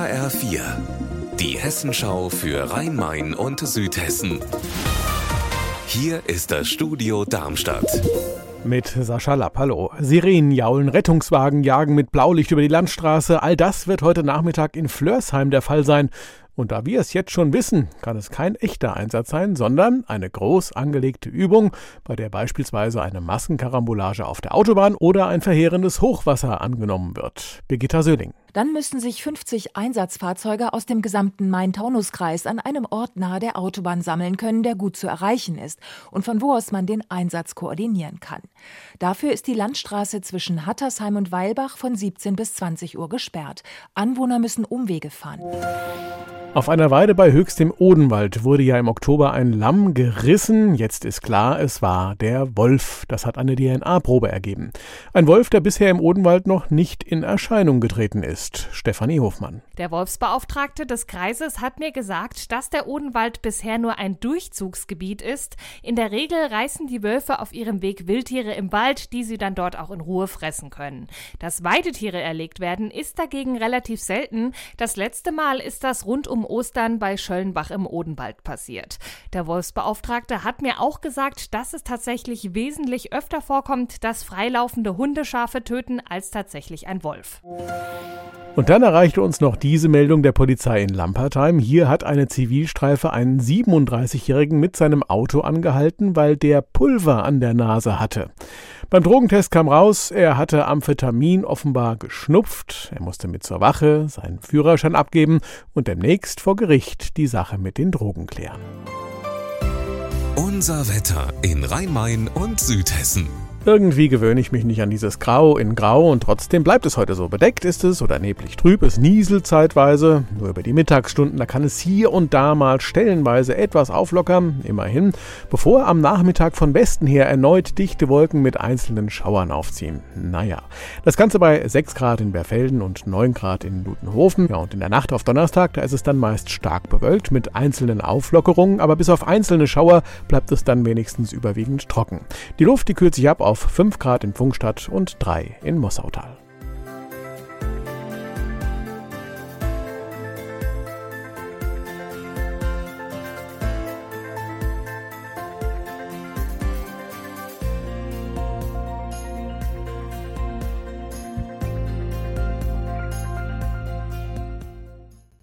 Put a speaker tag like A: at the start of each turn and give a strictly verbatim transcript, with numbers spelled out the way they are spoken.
A: H R vier, die Hessenschau für Rhein-Main und Südhessen. Hier ist das Studio Darmstadt.
B: Mit Sascha Lapp, hallo. Sirenen jaulen, Rettungswagen jagen mit Blaulicht über die Landstraße. All das wird heute Nachmittag in Flörsheim der Fall sein. Und da wir es jetzt schon wissen, kann es kein echter Einsatz sein, sondern eine groß angelegte Übung, bei der beispielsweise eine Massenkarambolage auf der Autobahn oder ein verheerendes Hochwasser angenommen wird. Birgitta Söhling.
C: Dann müssten sich fünfzig Einsatzfahrzeuge aus dem gesamten Main-Taunus-Kreis an einem Ort nahe der Autobahn sammeln können, der gut zu erreichen ist und von wo aus man den Einsatz koordinieren kann. Dafür ist die Landstraße zwischen Hattersheim und Weilbach von siebzehn bis zwanzig Uhr gesperrt. Anwohner müssen Umwege fahren.
B: Auf einer Weide bei Höchst im Odenwald wurde ja im Oktober ein Lamm gerissen. Jetzt ist klar, es war der Wolf. Das hat eine D N A-Probe ergeben. Ein Wolf, der bisher im Odenwald noch nicht in Erscheinung getreten ist. Stefanie Hofmann.
D: Der Wolfsbeauftragte des Kreises hat mir gesagt, dass der Odenwald bisher nur ein Durchzugsgebiet ist. In der Regel reißen die Wölfe auf ihrem Weg Wildtiere im Wald, die sie dann dort auch in Ruhe fressen können. Dass Weidetiere erlegt werden, ist dagegen relativ selten. Das letzte Mal ist das rund um Ostern bei Schöllenbach im Odenwald passiert. Der Wolfsbeauftragte hat mir auch gesagt, dass es tatsächlich wesentlich öfter vorkommt, dass freilaufende Hunde Schafe töten, als tatsächlich ein Wolf.
B: Und dann erreichte uns noch diese Meldung der Polizei in Lampertheim. Hier hat eine Zivilstreife einen siebenunddreißigjährigen mit seinem Auto angehalten, weil der Pulver an der Nase hatte. Beim Drogentest kam raus, er hatte Amphetamin offenbar geschnupft. Er musste mit zur Wache, seinen Führerschein abgeben und demnächst vor Gericht die Sache mit den Drogen klären.
A: Unser Wetter in Rhein-Main und Südhessen.
B: Irgendwie gewöhne ich mich nicht an dieses Grau in Grau und trotzdem bleibt es heute so. Bedeckt ist es oder neblig trüb, es nieselt zeitweise. Nur über die Mittagsstunden, da kann es hier und da mal stellenweise etwas auflockern, immerhin, bevor am Nachmittag von Westen her erneut dichte Wolken mit einzelnen Schauern aufziehen. Naja, das Ganze bei sechs Grad in Berfelden und neun Grad in Lutenhofen. Ja, und in der Nacht auf Donnerstag, da ist es dann meist stark bewölkt mit einzelnen Auflockerungen, aber bis auf einzelne Schauer bleibt es dann wenigstens überwiegend trocken. Die Luft, die kühlt sich ab auf fünf Grad in Pfungstadt und drei in Mossautal.